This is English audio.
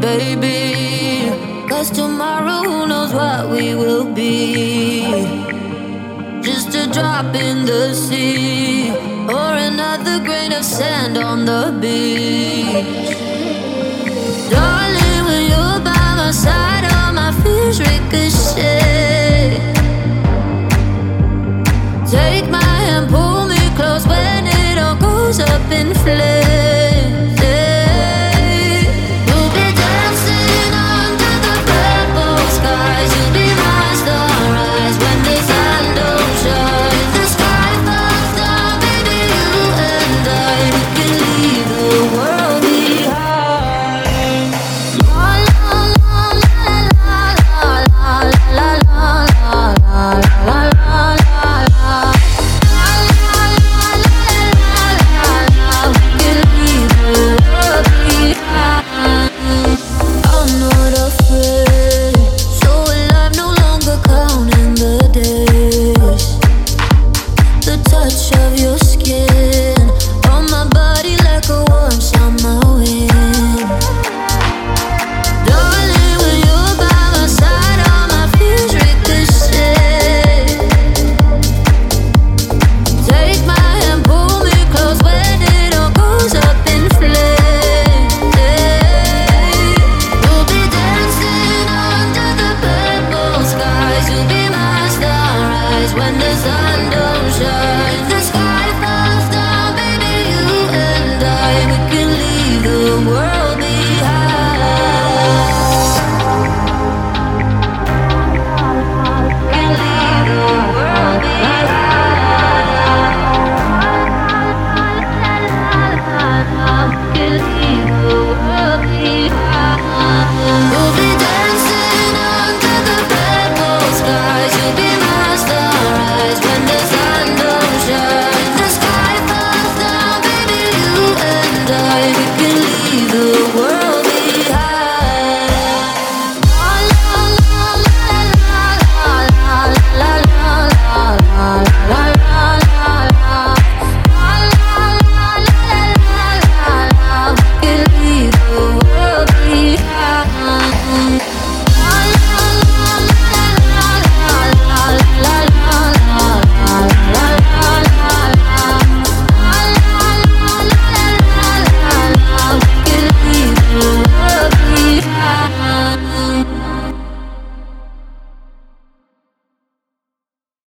baby. 'Cause tomorrow, who knows what we will be? Just a drop in the sea, or another grain of sand on the beach. Darling, when you're by my side, all my fears ricochet. Take my hand, pull me close when it all goes up in flames. Yeah. We'll be dancing under the purple skies. You'll be my sunrise when the sun don't shine. The sky falls down, baby, you and I, we can leave the world behind. La la la la la la la la la la la la. I'm not afraid, so alive, no longer counting the days. The touch of your skin on my body like a warm summer wind. Darling, when you're by my side, all my fears ricochet. Take my hand, pull me close when it all goes up in flames. We'll be dancing under the purple skies. You'll be my sunrise when the sun don't shine.